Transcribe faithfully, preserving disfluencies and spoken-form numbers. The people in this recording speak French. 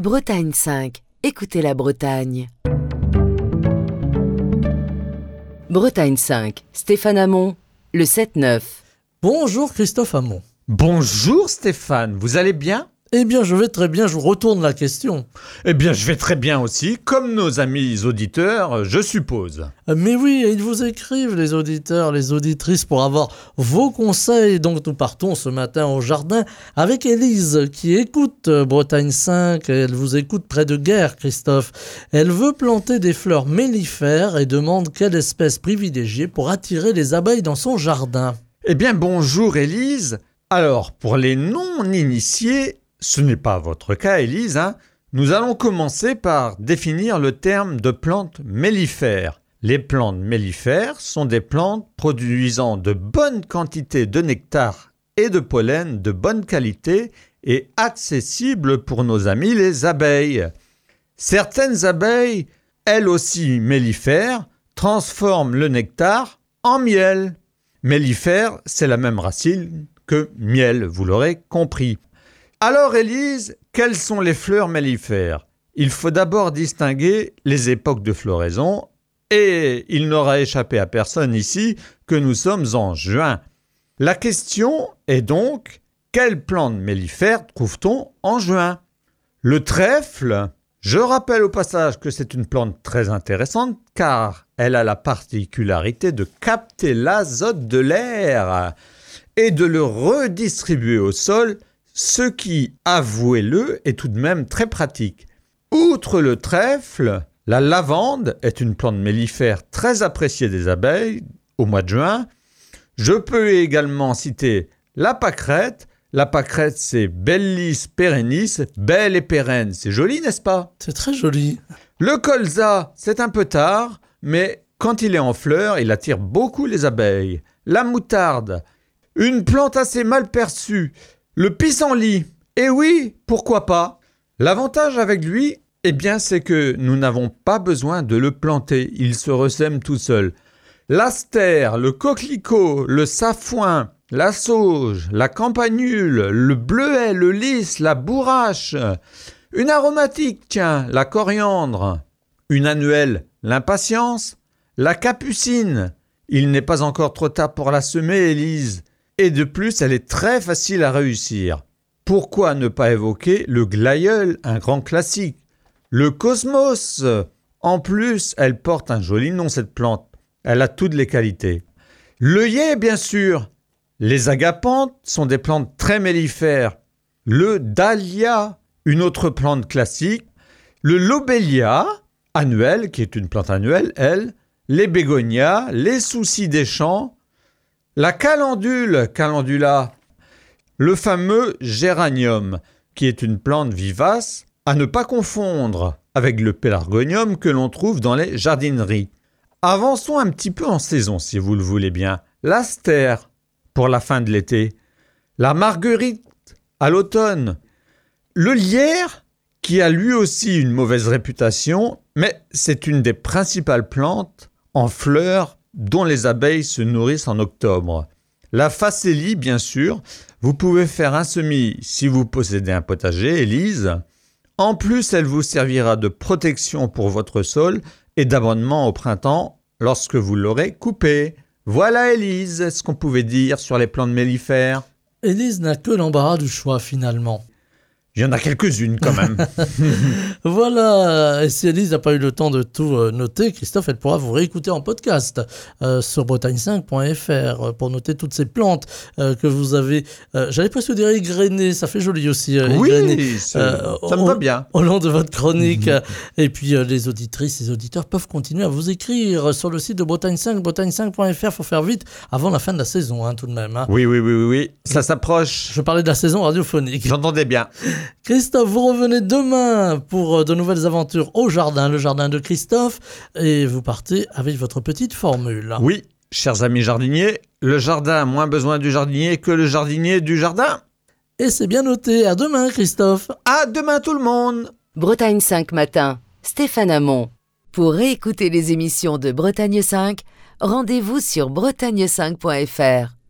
Bretagne cinq, écoutez la Bretagne. Bretagne cinq, Stéphane Hamon, le sept neuf. Bonjour Christophe Hamon. Bonjour Stéphane, vous allez bien ? Eh bien, je vais très bien, je vous retourne la question. Eh bien, je vais très bien aussi, comme nos amis auditeurs, je suppose. Mais oui, ils vous écrivent, les auditeurs, les auditrices, pour avoir vos conseils. Donc, nous partons ce matin au jardin avec Élise, qui écoute Bretagne cinq. Elle vous écoute près de Guerre, Christophe. Elle veut planter des fleurs mellifères et demande quelle espèce privilégier pour attirer les abeilles dans son jardin. Eh bien, bonjour Élise. Alors, pour les non-initiés, ce n'est pas votre cas, Élise, hein. Nous allons commencer par définir le terme de plante mellifère. Les plantes mellifères sont des plantes produisant de bonnes quantités de nectar et de pollen de bonne qualité et accessibles pour nos amis les abeilles. Certaines abeilles, elles aussi mellifères, transforment le nectar en miel. Mellifère, c'est la même racine que miel, vous l'aurez compris. Alors Élise, quelles sont les fleurs mellifères ? Il faut d'abord distinguer les époques de floraison et il n'aura échappé à personne ici que nous sommes en juin. La question est donc, quelle plante mellifère trouve-t-on en juin ? Le trèfle, je rappelle au passage que c'est une plante très intéressante car elle a la particularité de capter l'azote de l'air et de le redistribuer au sol, ce qui, avouez-le, est tout de même très pratique. Outre le trèfle, la lavande est une plante mellifère très appréciée des abeilles au mois de juin. Je peux également citer la pâquerette. La pâquerette, c'est Bellis perennis, belle et pérenne. C'est joli, n'est-ce pas ? C'est très joli. Le colza, c'est un peu tard, mais quand il est en fleurs, il attire beaucoup les abeilles. La moutarde, une plante assez mal perçue. Le pissenlit, eh oui, pourquoi pas ? L'avantage avec lui, eh bien, c'est que nous n'avons pas besoin de le planter, il se ressème tout seul. L'astère, le coquelicot, le safouin, la sauge, la campanule, le bleuet, le lys, la bourrache, une aromatique, tiens, la coriandre, une annuelle, l'impatience, la capucine. Il n'est pas encore trop tard pour la semer, Élise. Et de plus, elle est très facile à réussir. Pourquoi ne pas évoquer le glaïeul, un grand classique ? Le cosmos. En plus, elle porte un joli nom, cette plante. Elle a toutes les qualités. L'œillet, bien sûr. Les agapantes sont des plantes très mellifères. Le dahlia, une autre plante classique. Le lobelia, annuelle, qui est une plante annuelle, elle. Les bégonias, les soucis des champs. La calendule, calendula, le fameux géranium, qui est une plante vivace, à ne pas confondre avec le pélargonium que l'on trouve dans les jardineries. Avançons un petit peu en saison, si vous le voulez bien. L'astère, pour la fin de l'été. La marguerite, à l'automne. Le lierre, qui a lui aussi une mauvaise réputation, mais c'est une des principales plantes en fleurs dont les abeilles se nourrissent en octobre. La facélie, bien sûr, vous pouvez faire un semis si vous possédez un potager, Élise. En plus, elle vous servira de protection pour votre sol et d'abonnement au printemps lorsque vous l'aurez coupé. Voilà, Élise, ce qu'on pouvait dire sur les plantes mellifères. Élise n'a que l'embarras du choix, finalement. Il y en a quelques-unes quand même. Voilà, et si Élise n'a pas eu le temps de tout euh, noter, Christophe, elle pourra vous réécouter en podcast euh, sur bretagne cinq point f r pour noter toutes ces plantes euh, que vous avez, euh, j'allais presque dire égrenées, ça fait joli aussi. Euh, oui, égrenées, ça, euh, ça me va bien. Au long de votre chronique. Mmh. Et puis euh, les auditrices, les auditeurs peuvent continuer à vous écrire sur le site de Bretagne cinq, bretagne cinq point f r, il faut faire vite avant la fin de la saison, hein, tout de même. Hein. Oui, oui, oui, oui, oui, ça s'approche. Je parlais de la saison radiophonique. J'entendais bien. Christophe, vous revenez demain pour de nouvelles aventures au jardin, le jardin de Christophe, et vous partez avec votre petite formule. Oui, chers amis jardiniers, le jardin a moins besoin du jardinier que le jardinier du jardin. Et c'est bien noté. À demain, Christophe. À demain tout le monde. Bretagne cinq matin, Stéphane Hamon. Pour réécouter les émissions de Bretagne cinq, rendez-vous sur bretagne cinq point f r.